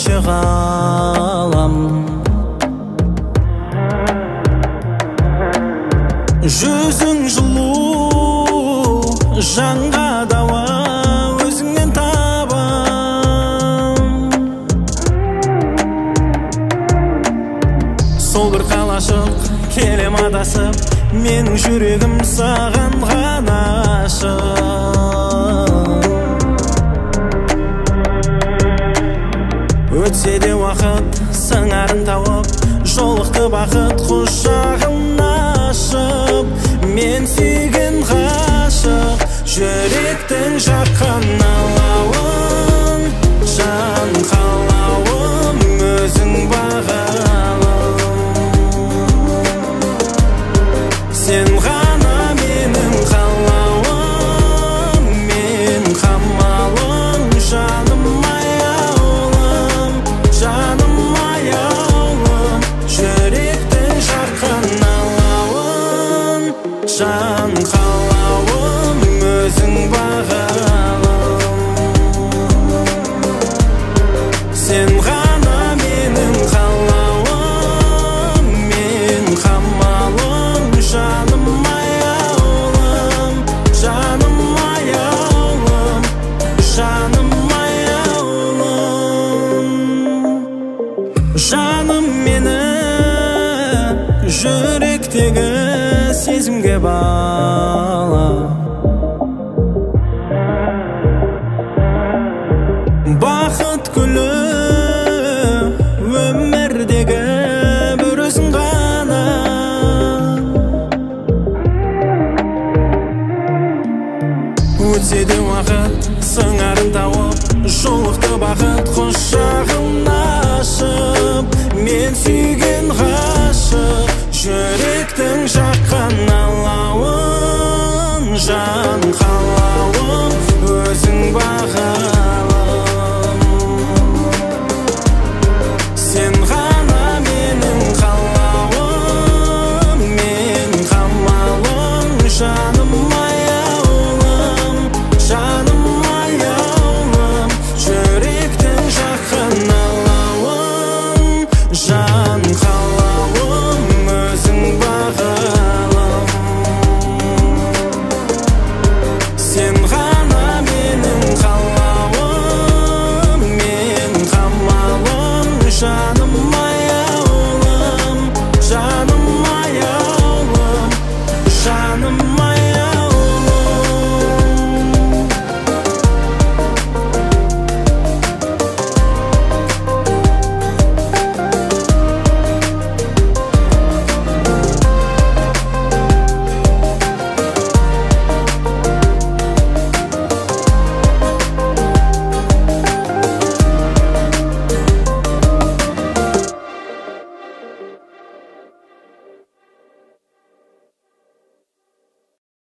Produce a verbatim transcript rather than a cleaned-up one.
ашық алам. Жүзің жылу, жанға дауа, өзіңнен табам. Сол бір қалашық келем адасып, менің жүрегім саған ғана ашық. Өтсе де уақыт сыңарын тауып, жолықты бақыт құшағын ашып. Мен сүйген ғашық, жүректің жаққан алауын, жан қалауым өзің бағалым. Сен ғана менің қалауым, мен қамалым, жаным аяулым, жаным аяулым, жүректің жаққан алауын, жан қалауым өзің бағалым. Сен ғана менің қалауым, мен қамалым, жаным аяулым, жаным аяулым, жаным аяулым. Жаным мені жүректегі сезімге бала.